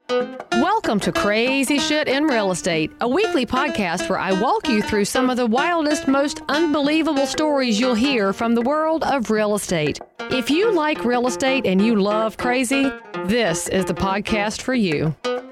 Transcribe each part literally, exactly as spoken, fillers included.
Welcome to Crazy Shit in Real Estate, a weekly podcast where I walk you through some of the wildest, most unbelievable stories you'll hear from the world of real estate. If you like real estate and you love crazy, this is the podcast for you.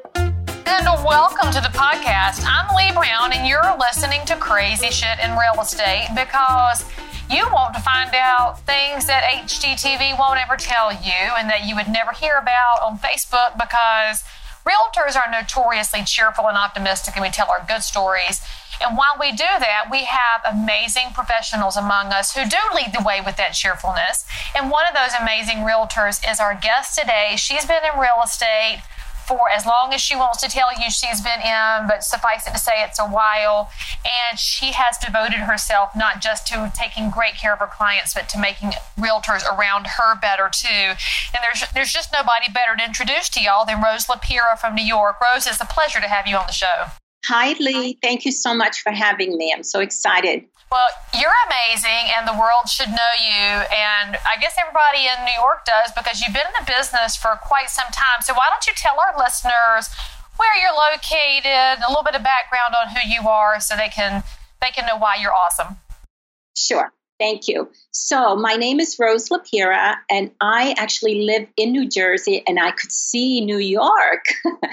And welcome to the podcast. I'm Lee Brown, and you're listening to Crazy Shit in Real Estate because you want to find out things that H G T V won't ever tell you and that you would never hear about on Facebook, because realtors are notoriously cheerful and optimistic, and we tell our good stories. And while we do that, we have amazing professionals among us who do lead the way with that cheerfulness. And one of those amazing realtors is our guest today. She's been in real estate for as long as she wants to tell you she's been in, but suffice it to say it's a while. And she has devoted herself not just to taking great care of her clients, but to making realtors around her better too. And there's there's just nobody better to introduce to y'all than Rose Lapira from New York. Rose, it's a pleasure to have you on the show. Hi, Lee. Thank you so much for having me. I'm so excited. Well, you're amazing, and the world should know you, and I guess everybody in New York does, because you've been in the business for quite some time. So why don't you tell our listeners where you're located, a little bit of background on who you are, so they can they can know why you're awesome. Sure. Thank you. So my name is Rose Lapira, and I actually live in New Jersey, and I could see New York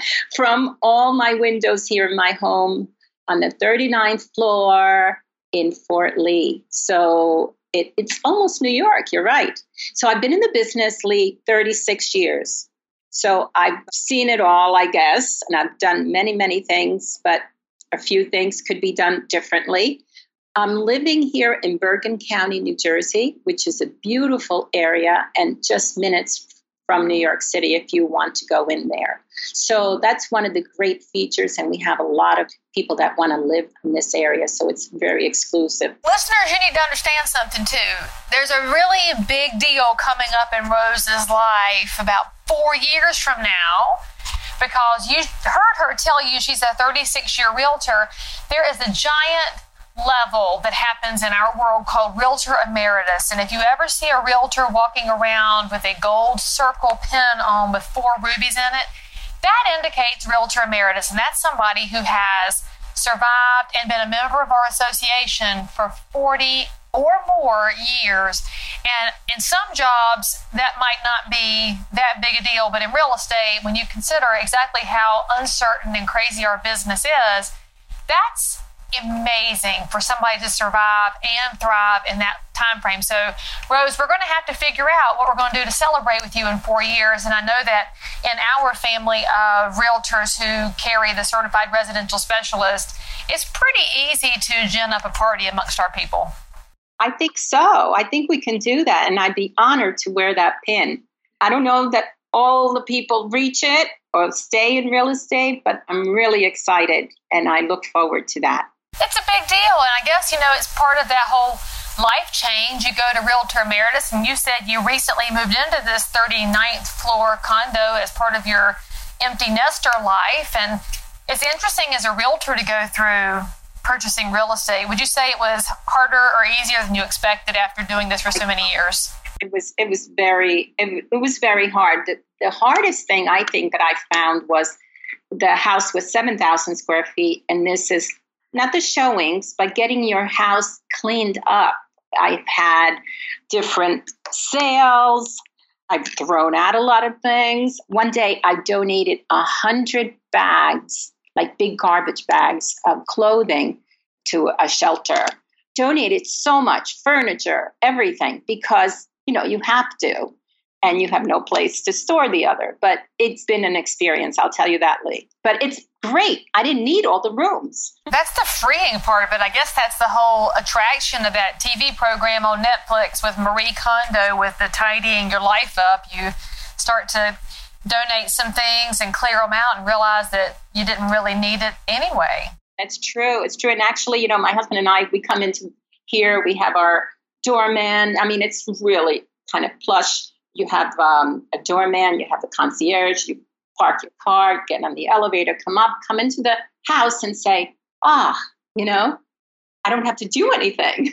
from all my windows here in my home on the thirty-ninth floor in Fort Lee. So it, it's almost New York. You're right. So I've been in the business, Lee, thirty-six years. So I've seen it all, I guess, and I've done many, many things, but a few things could be done differently. I'm living here in Bergen County, New Jersey, which is a beautiful area and just minutes from New York City if you want to go in there. So that's one of the great features, and we have a lot of people that want to live in this area, so it's very exclusive. Listeners, you need to understand something too. There's a really big deal coming up in Rose's life about four years from now, because you heard her tell you she's a thirty-six-year realtor. There is a giant level that happens in our world called Realtor Emeritus. And if you ever see a realtor walking around with a gold circle pin on with four rubies in it, that indicates Realtor Emeritus. And that's somebody who has survived and been a member of our association for forty or more years. And in some jobs, that might not be that big a deal. But in real estate, when you consider exactly how uncertain and crazy our business is, that's amazing for somebody to survive and thrive in that time frame. So, Rose, we're going to have to figure out what we're going to do to celebrate with you in four years. And I know that in our family of realtors who carry the certified residential specialist, it's pretty easy to gin up a party amongst our people. I think so. I think we can do that, and I'd be honored to wear that pin. I don't know that all the people reach it or stay in real estate, but I'm really excited, and I look forward to that. It's a big deal, and I guess, you know, it's part of that whole life change. You go to Realtor Emeritus, and you said you recently moved into this thirty-ninth floor condo as part of your empty nester life, and it's interesting as a realtor to go through purchasing real estate. Would you say it was harder or easier than you expected after doing this for so many years? It was it was very it, it was very hard. The, the hardest thing I think that I found was the house was seven thousand square feet, and this is not the showings, but getting your house cleaned up. I've had different sales. I've thrown out a lot of things. One day I donated a hundred bags, like big garbage bags of clothing, to a shelter. Donated so much furniture, everything, because, you know, you have to, and you have no place to store the other. But it's been an experience, I'll tell you that, Lee. But it's great. I didn't need all the rooms. That's the freeing part of it. I guess that's the whole attraction of that T V program on Netflix with Marie Kondo, with the tidying your life up. You start to donate some things and clear them out and realize that you didn't really need it anyway. It's true. It's true. And actually, you know, my husband and I, we come into here, we have our doorman. I mean, it's really kind of plush. You have um, a doorman, you have the concierge, you park your car, get on the elevator, come up, come into the house and say, ah, you know, I don't have to do anything.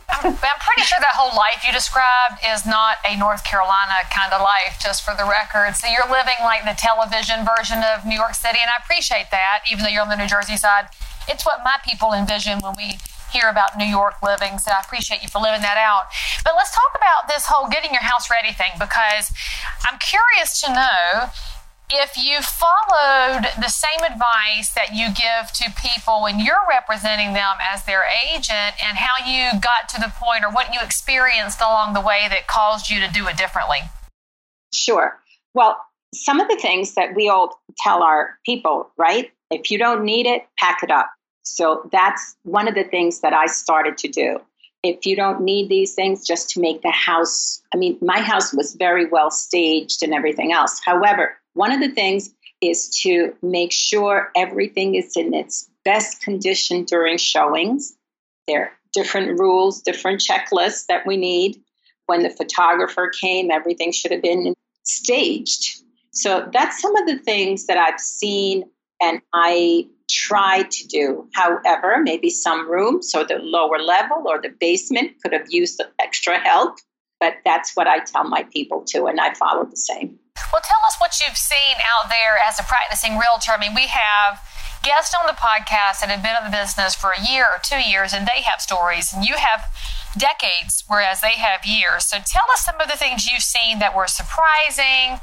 I'm, I'm pretty sure that whole life you described is not a North Carolina kind of life, just for the record. So you're living like the television version of New York City, and I appreciate that, even though you're on the New Jersey side. It's what my people envision when we hear about New York living, so I appreciate you for living that out. But let's talk about this whole getting your house ready thing, because I'm curious to know if you followed the same advice that you give to people when you're representing them as their agent, and how you got to the point or what you experienced along the way that caused you to do it differently. Sure. Well, some of the things that we all tell our people, right? If you don't need it, pack it up. So that's one of the things that I started to do. If you don't need these things, just to make the house, I mean, my house was very well staged and everything else. However, one of the things is to make sure everything is in its best condition during showings. There are different rules, different checklists that we need. When the photographer came, everything should have been staged. So that's some of the things that I've seen and I try to do. However, maybe some rooms or the lower level or the basement could have used extra help. But that's what I tell my people too, and I follow the same. Well, tell us what you've seen out there as a practicing realtor. I mean, we have guests on the podcast that have been in the business for a year or two years, and they have stories, and you have decades, whereas they have years. So tell us some of the things you've seen that were surprising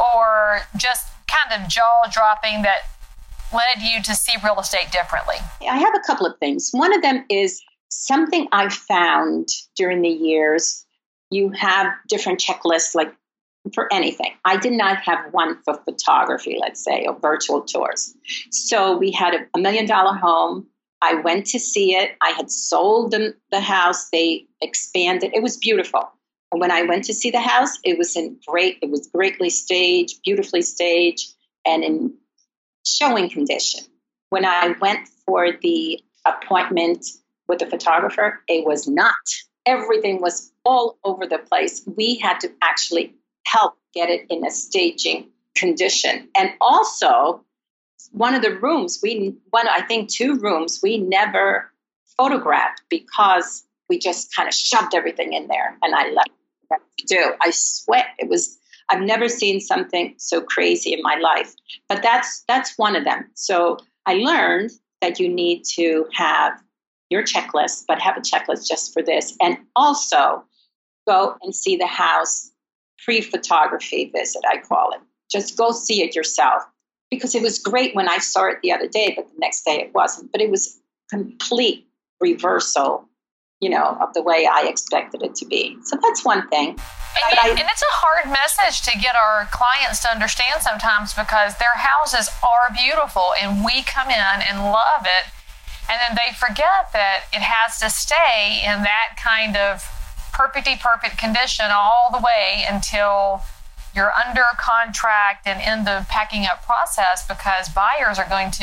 or just kind of jaw-dropping that led you to see real estate differently. I have a couple of things. One of them is something I found during the years. You have different checklists, like for anything. I did not have one for photography, let's say, or virtual tours. So we had a, a million dollar home. I went to see it. I had sold them the house. They expanded. It was beautiful. And when I went to see the house, it was in great, it was greatly staged, beautifully staged, and in showing condition. When I went for the appointment with the photographer, it was not. Everything was all over the place. We had to actually help get it in a staging condition. And also, one of the rooms, we one I think two rooms, we never photographed because we just kind of shoved everything in there, and I left it to do. I sweat. It was. I've never seen something so crazy in my life. But that's that's one of them. So I learned that you need to have your checklist, but have a checklist just for this, and also go and see the house. Pre-photography visit, I call it. Just go see it yourself, because it was great when I saw it the other day, but the next day it wasn't. But it was complete reversal, you know, of the way I expected it to be. So that's one thing. And, I, and it's a hard message to get our clients to understand sometimes, because their houses are beautiful and we come in and love it, and then they forget that it has to stay in that kind of perfectly perfect condition all the way until you're under contract and in the packing up process, because buyers are going to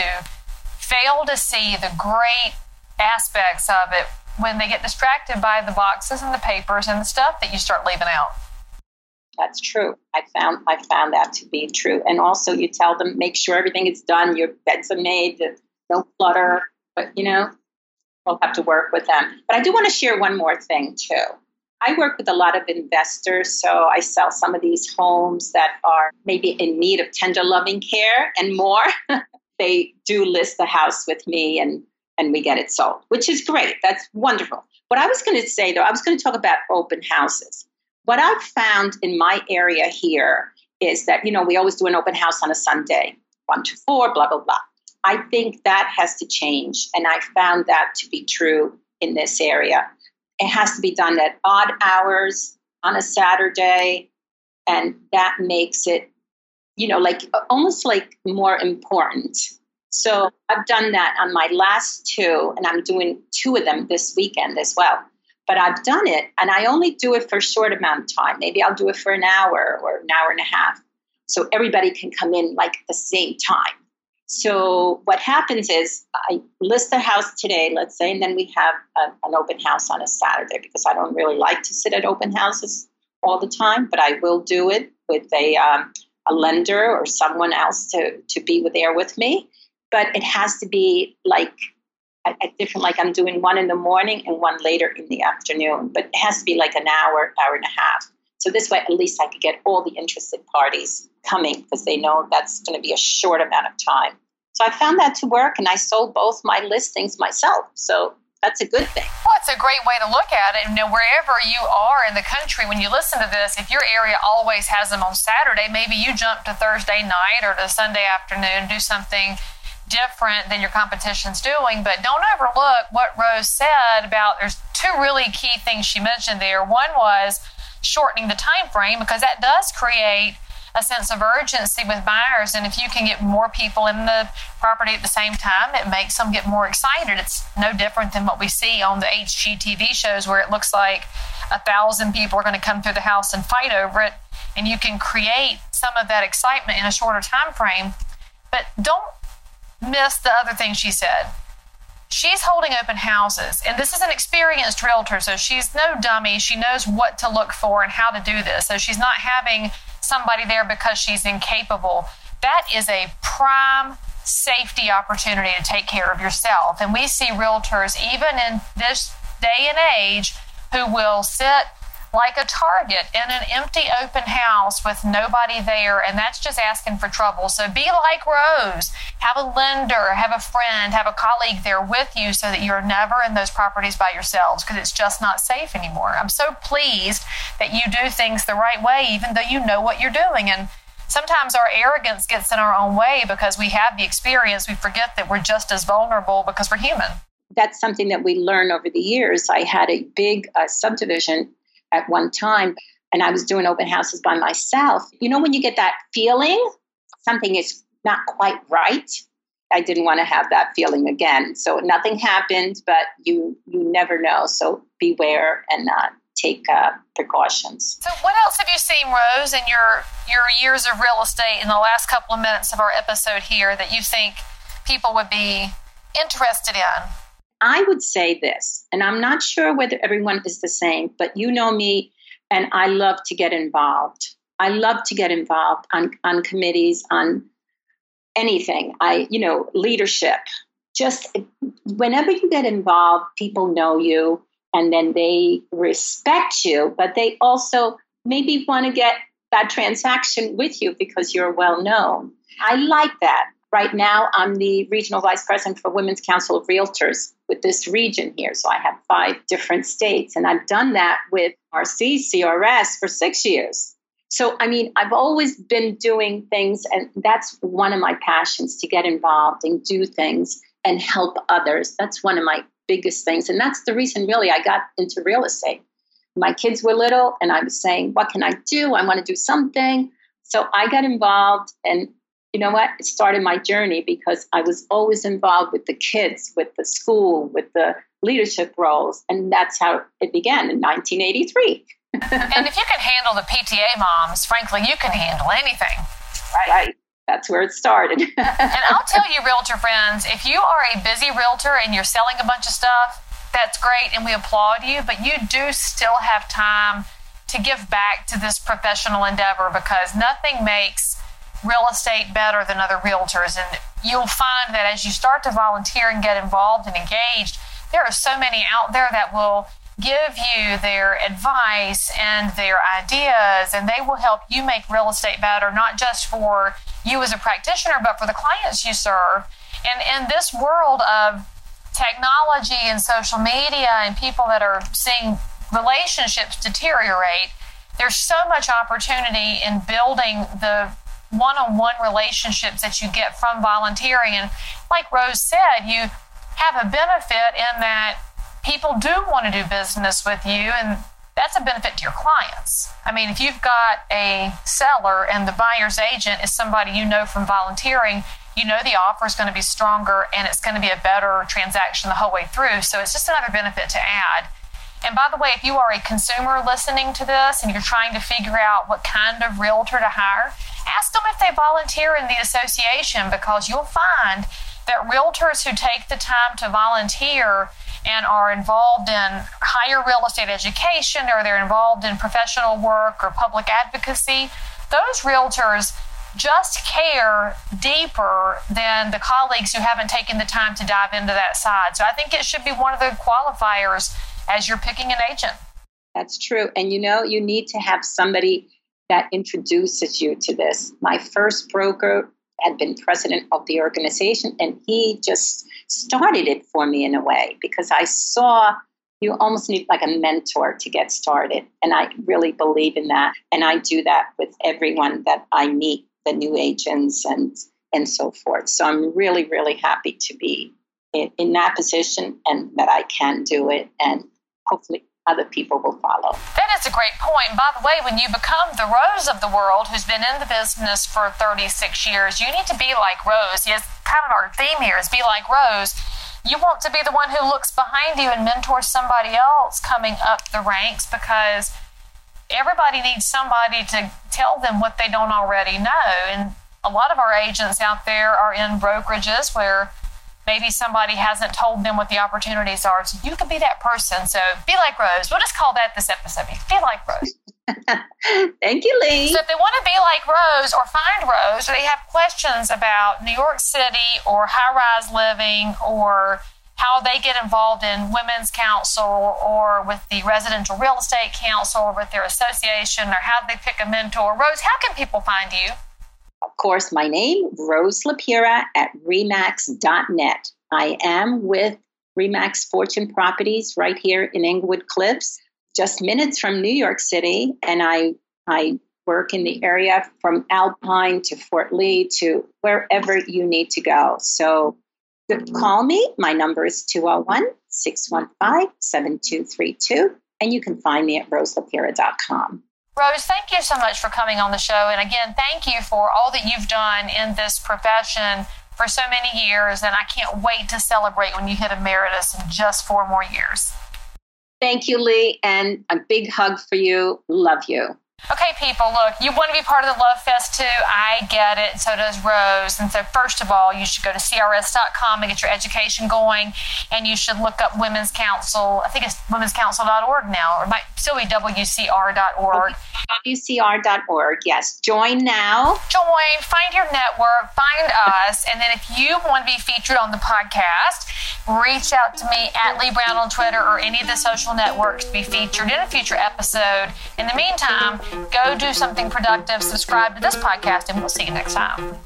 fail to see the great aspects of it when they get distracted by the boxes and the papers and the stuff that you start leaving out. That's true. I found I found that to be true. And also you tell them, make sure everything is done, your beds are made, no clutter, but you know, we'll have to work with them. But I do want to share one more thing too. I work with a lot of investors, so I sell some of these homes that are maybe in need of tender loving care and more. They do list the house with me, and, and we get it sold, which is great. That's wonderful. What I was going to say, though, I was going to talk about open houses. What I've found in my area here is that, you know, we always do an open house on a Sunday, one to four, blah, blah, blah. I think that has to change, and I found that to be true in this area. It has to be done at odd hours on a Saturday, and that makes it, you know, like almost like more important. So I've done that on my last two, and I'm doing two of them this weekend as well. But I've done it, and I only do it for a short amount of time. Maybe I'll do it for an hour or an hour and a half, so everybody can come in like at the same time. So what happens is I list the house today, let's say, and then we have a, an open house on a Saturday, because I don't really like to sit at open houses all the time, but I will do it with a um, a lender or someone else to, to be there with me. But it has to be like at, at different, like I'm doing one in the morning and one later in the afternoon, but it has to be like an hour, hour and a half. So this way, at least I could get all the interested parties coming because they know that's going to be a short amount of time. So I found that to work, and I sold both my listings myself. So that's a good thing. Well, it's a great way to look at it. You know, wherever you are in the country, when you listen to this, if your area always has them on Saturday, maybe you jump to Thursday night or to Sunday afternoon, do something different than your competition's doing. But don't overlook what Rose said about, there's two really key things she mentioned there. One was shortening the time frame, because that does create a sense of urgency with buyers. And if you can get more people in the property at the same time, it makes them get more excited. It's no different than what we see on the H G T V shows where it looks like a thousand people are going to come through the house and fight over it. And you can create some of that excitement in a shorter time frame. But don't miss the other thing she said. She's holding open houses, and this is an experienced realtor, so she's no dummy. She knows what to look for and how to do this. So she's not having somebody there because she's incapable. That is a prime safety opportunity to take care of yourself. And we see realtors, even in this day and age, who will sit like a target in an empty open house with nobody there, and that's just asking for trouble. So be like Rose. Have a lender, have a friend, have a colleague there with you so that you're never in those properties by yourselves, because it's just not safe anymore. I'm so pleased that you do things the right way, even though you know what you're doing. And sometimes our arrogance gets in our own way because we have the experience. We forget that we're just as vulnerable because we're human. That's something that we learn over the years. I had a big uh, subdivision at one time, and I was doing open houses by myself. You know, when you get that feeling, something is not quite right. I didn't want to have that feeling again. So nothing happened, but you you never know. So beware and uh, take uh, precautions. So what else have you seen, Rose, in your, your years of real estate in the last couple of minutes of our episode here that you think people would be interested in? I would say this, and I'm not sure whether everyone is the same, but you know me, and I love to get involved. I love to get involved on, on committees, on anything. I, you know, leadership. Just whenever you get involved, people know you, and then they respect you, but they also maybe want to get that transaction with you because you're well known. I like that. Right now, I'm the regional vice president for Women's Council of Realtors with this region here. So I have five different states, and I've done that with R C, C R S for six years. So, I mean, I've always been doing things, and that's one of my passions, to get involved and do things and help others. That's one of my biggest things. And that's the reason, really, I got into real estate. My kids were little, and I was saying, what can I do? I want to do something. So I got involved, and you know what? It started my journey because I was always involved with the kids, with the school, with the leadership roles. And that's how it began in nineteen eighty-three. And if you can handle the P T A moms, frankly, you can handle anything. Right. right. That's where it started. And I'll tell you, realtor friends, if you are a busy realtor and you're selling a bunch of stuff, that's great and we applaud you, but you do still have time to give back to this professional endeavor, because nothing makes real estate better than other realtors. And you'll find that as you start to volunteer and get involved and engaged, there are so many out there that will give you their advice and their ideas, and they will help you make real estate better, not just for you as a practitioner, but for the clients you serve. And in this world of technology and social media and people that are seeing relationships deteriorate, there's so much opportunity in building the one-on-one relationships that you get from volunteering. And like Rose said, you have a benefit in that people do want to do business with you, and that's a benefit to your clients. I mean, if you've got a seller and the buyer's agent is somebody you know from volunteering, you know the offer is going to be stronger and it's going to be a better transaction the whole way through. So it's just another benefit to add. And by the way, if you are a consumer listening to this and you're trying to figure out what kind of realtor to hire, ask them if they volunteer in the association, because you'll find that realtors who take the time to volunteer and are involved in higher real estate education, or they're involved in professional work or public advocacy, those realtors just care deeper than the colleagues who haven't taken the time to dive into that side. So I think it should be one of the qualifiers as you're picking an agent. That's true. And you know, you need to have somebody that introduces you to this. My first broker had been president of the organization, and he just started it for me in a way, because I saw you almost need like a mentor to get started. And I really believe in that. And I do that with everyone that I meet, the new agents and, and so forth. So I'm really, really happy to be in, in that position, and that I can do it. And hopefully other people will follow. That is a great point. And by the way, when you become the Rose of the world, who's been in the business for thirty-six years, you need to be like Rose. Yes, kind of our theme here is be like Rose. You want to be the one who looks behind you and mentors somebody else coming up the ranks, because everybody needs somebody to tell them what they don't already know. And a lot of our agents out there are in brokerages where maybe somebody hasn't told them what the opportunities are. So you could be that person. So be like Rose. We'll just call that this episode. Be like Rose. Thank you, Lee. So if they want to be like Rose or find Rose, or they have questions about New York City or high-rise living, or how they get involved in Women's Council or with the Residential Real Estate Council or with their association, or how they pick a mentor, Rose, how can people find you? Of course, my name, Rose Lapira at remax dot net. I am with Remax Fortune Properties right here in Englewood Cliffs, just minutes from New York City. And I I work in the area from Alpine to Fort Lee to wherever you need to go. So call me. My number is two oh one, six one five, seven two three two. And you can find me at rose lapira dot com. Rose, thank you so much for coming on the show. And again, thank you for all that you've done in this profession for so many years. And I can't wait to celebrate when you hit emeritus in just four more years. Thank you, Lee. And a big hug for you. Love you. Okay, people, look, you want to be part of the Love Fest too? I get it. So does Rose. And so first of all, you should go to C R S dot com and get your education going. And you should look up Women's Council. I think it's women's council dot org now, or it might still be W C R dot org. W C R dot org, yes. Join now. Join, find your network, find us. And then if you want to be featured on the podcast, reach out to me at Lee Brown on Twitter or any of the social networks to be featured in a future episode. In the meantime, go do something productive, subscribe to this podcast, and we'll see you next time.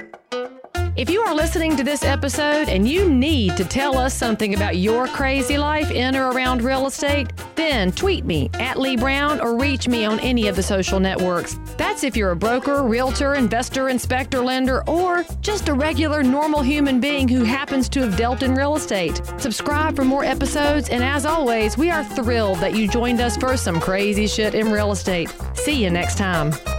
If you are listening to this episode and you need to tell us something about your crazy life in or around real estate, then tweet me at Lee Brown or reach me on any of the social networks. That's if you're a broker, realtor, investor, inspector, lender, or just a regular normal human being who happens to have dealt in real estate. Subscribe for more episodes, and as always, we are thrilled that you joined us for some crazy shit in real estate. See you next time.